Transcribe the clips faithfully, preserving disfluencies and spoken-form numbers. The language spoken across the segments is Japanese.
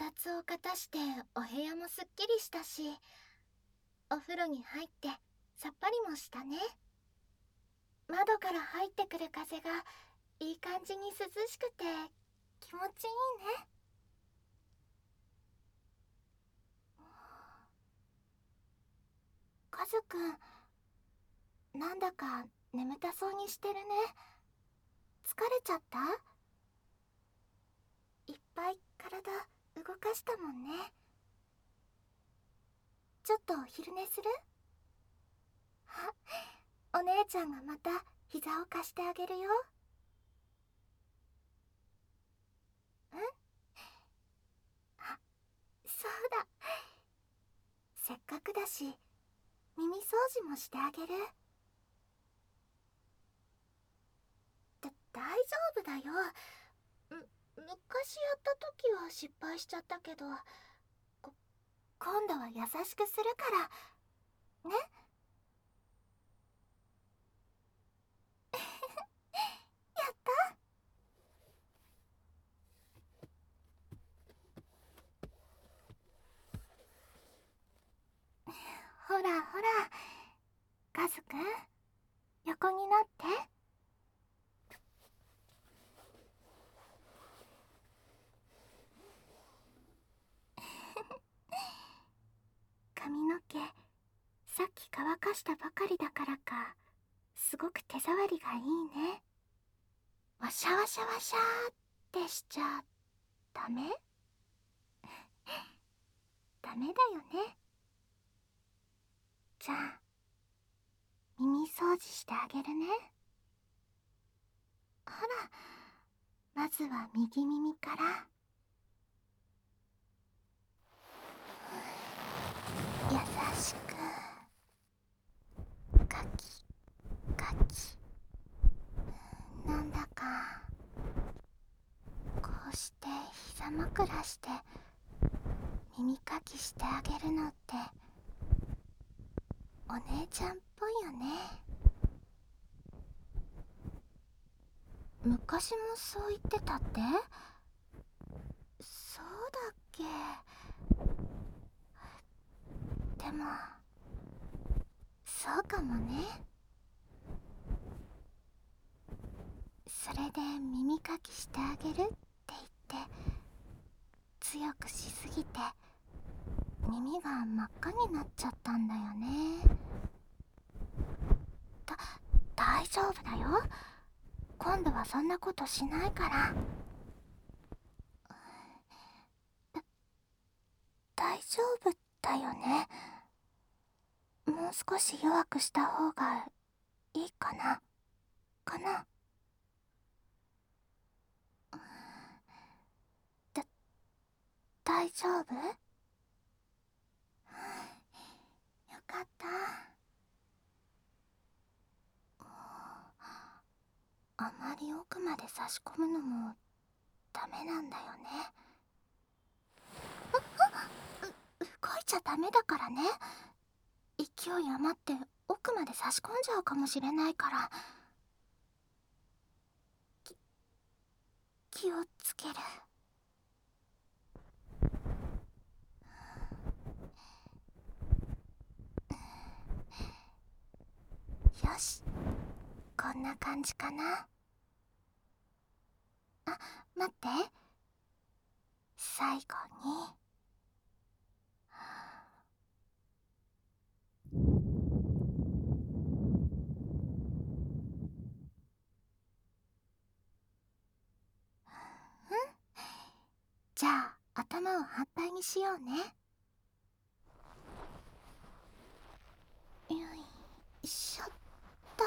圧をかたしてお部屋もすっきりしたし、お風呂に入ってさっぱりもしたね。窓から入ってくる風がいい感じに涼しくて気持ちいいね。カズくん、なんだか眠たそうにしてるね。疲れちゃった？いっぱい体動かしたもんね。ちょっとお昼寝する？あ、お姉ちゃんがまた膝を貸してあげるよ。ん？あ、そうだ。せっかくだし耳掃除もしてあげる。だ、大丈夫だよ。む、昔やった時は失敗しちゃったけど、こ、今度は優しくするからね。やった。ほらほら、カズくん、横になって。髪の毛さっき乾かしたばかりだからか、すごく手触りがいいね。わしゃわしゃわしゃーってしちゃダメ？ダメだよね。じゃあ耳掃除してあげるね。ほら、まずは右耳から。優しくカキカキ。なんだかこうして膝枕して耳かきしてあげるのってお姉ちゃんっぽいよね。昔もそう言ってたって？そうだっけ？でもそうかもね。それで耳かきしてあげるって言って強くしすぎて耳が真っ赤になっちゃったんだよね。だ、大丈夫だよ。今度はそんなことしないから。だ、大丈夫だよね。もう少し弱くした方がいいかなかな。だ、大丈夫？よかった。あまり奥まで差し込むのもダメなんだよね。う、動いちゃダメだからね。勢い余って奥まで差し込んじゃうかもしれないから。き、気をつける。よし、こんな感じかな。あ、待って。最後にじゃあ頭を反対にしようね。よいしょっと。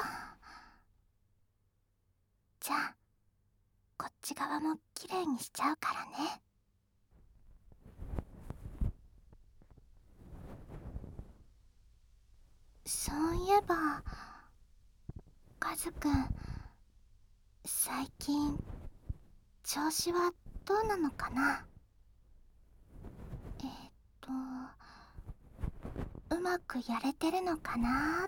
じゃあこっち側もきれいにしちゃうからね。そういえばカズくん、最近調子はどうなのかな？えーっとうまくやれてるのかなーって。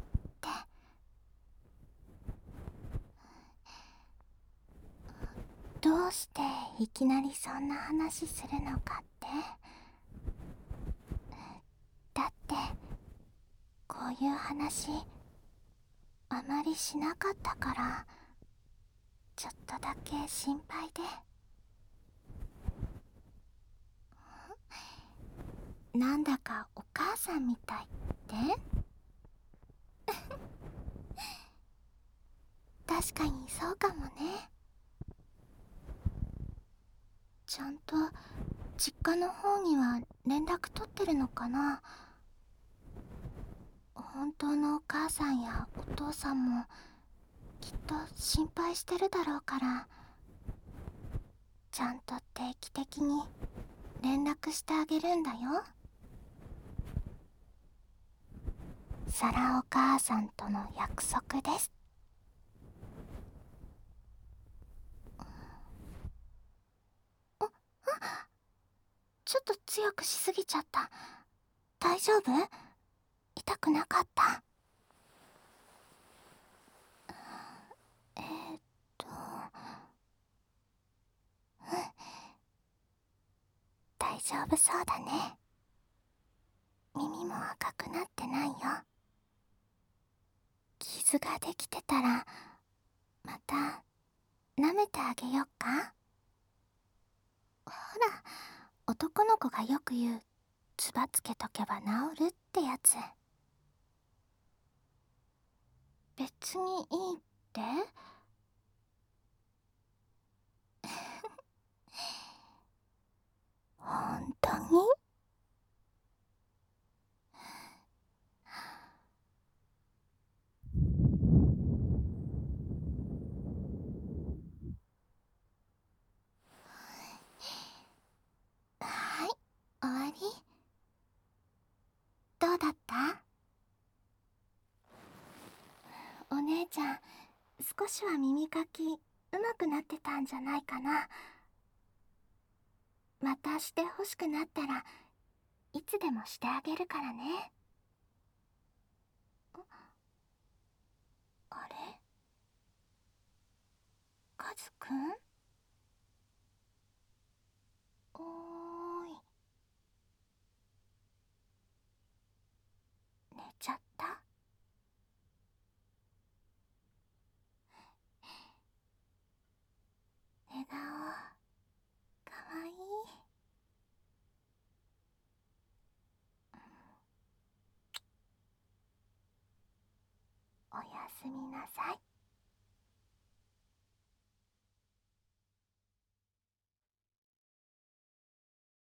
どうしていきなりそんな話するのかって？ いう話あまりしなかったから、ちょっとだけ心配で。なんだかお母さんみたいって？確かにそうかもね。ちゃんと実家の方には連絡取ってるのかな。本当のお母さんやお父さんもきっと心配してるだろうから、ちゃんと定期的に連絡してあげるんだよ。サラお母さんとの約束です。あ、あ、ちょっと強くしすぎちゃった。大丈夫？痛くなかった？えーっと、うん、大丈夫そうだね。耳も赤くなってないよ。傷ができてたらまた舐めてあげよっか。ほら、男の子がよく言う、つばつけとけば治るってやつ。別にいいって？本当に？はい、終わり。どうだった？お姉ちゃん、少しは耳かきうまくなってたんじゃないかな。またして欲しくなったらいつでもしてあげるからね。あれ、カズくん？おーい、寝ちゃった？寝顔かわいい。おやすみなさい。